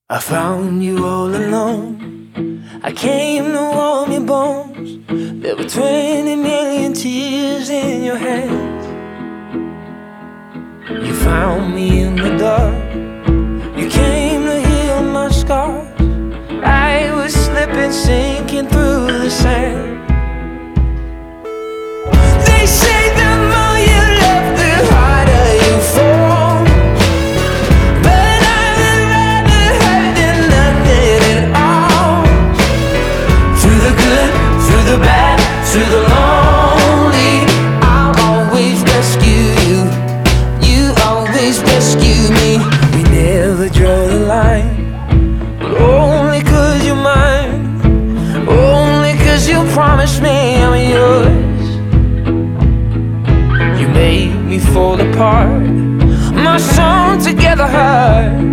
I found you all alone. I came to warm your bones. There were 20 million tears in your hands. You found me in the dark. You came to heal my scars. I was slipping, sinking through the sand. They say the more you love, the harder you fall. But I'd rather hurt than nothing at all. Through the good, through the bad, through the lonely, I'll always rescue you. You always rescue me. We never draw the line, but only 'cause you're mine. Only 'cause you promised me I'm yours. You made me fall apart. My song together hurt.